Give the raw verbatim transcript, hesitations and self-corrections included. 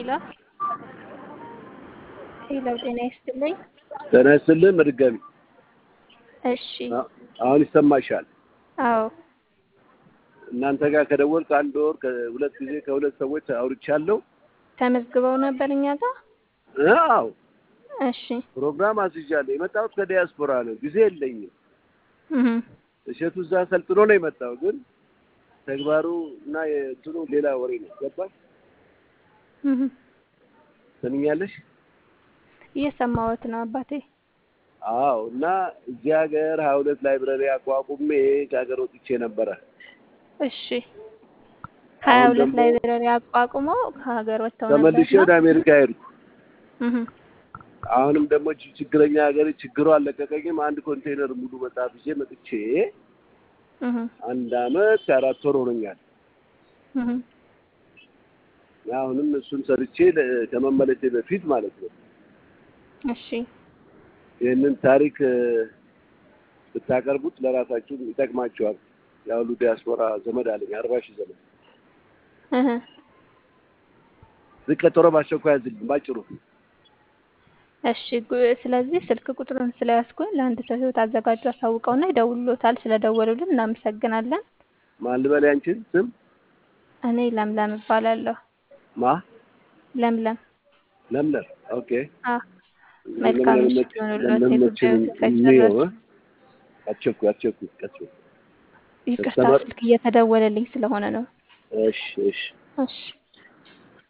ሄሎ ሄሎ ጤና ይስጥልኝ። ጤና ይስጥልኝ በድጋሚ። እሺ አሁን ይሰማሻል? አዎ እናንተ ጋር ከደወልኩ አንድ ወር ከሁለት ጊዜ ከሁለት ሰዎች አውርቻለሁ። ተመዝግበው ነበር እኛ ጋር? አዎ እሺ ፕሮግራም አስይዣለሁ። የመጣሁት ከዲያስፖራ ነው። ጊዜ የለኝም። እህ እሸቱ እዛ ሰልጥኖ ነው የመጣው፣ ግን ተግባሩ እና የእንትኑ ሌላ ወሬ ነው። ገባሽ? እህ ሰምኛለሽ? እየሰማሁት ነው አባቴ። አዎ እና እዚህ ሀገር ሀያ ሁለት ላይብረሪ አቋቁሜ ከሀገር ወጥቼ ነበረ። እሺ ሀያ ሁለት ላይብረሪ አቋቁመው ከሀገር ወጥተው ነበር። ተመልሼ ወደ አሜሪካ ሄድኩ። እህ አሁንም ደግሞ ችግረኛ ሀገር ችግሩ አለቀቀኝም። አንድ ኮንቴነር ሙሉ መጽሐፍ ይዤ መጥቼ እህ አንድ አመት ከአራት ወር ሆኖኛል። እህ አሁንም እሱን ሰርቼ ከመመለሴ በፊት ማለት ነው። እሺ ይህንን ታሪክ ብታቀርቡት ለራሳችሁ ይጠቅማችኋል። ያው ሁሉ ዲያስፖራ ዘመድ አለኝ፣ አርባ ሺህ ዘመድ። እህ ዝቀጠሮ ባስቸኳይ ያዝልኝ ባጭሩ። እሺ ስለዚህ ስልክ ቁጥሩን ስለያዝኩኝ ለአንድ ሰው ህይወት አዘጋጁ አሳውቀውና ይደውሉታል። ስለደወሉልን እናመሰግናለን። ማን ልበል ያንቺን ስም? እኔ ለምለም እባላለሁ። ማ? ለምለም። ለምለም ኦኬ። አ መልካም ምሽት ይሁንልዎት። የጉዳዩ አቸኩ አቸኩ ቀጥሉ። ይቅርታ ስልክ እየተደወለልኝ ስለሆነ ነው። እሺ እሺ እሺ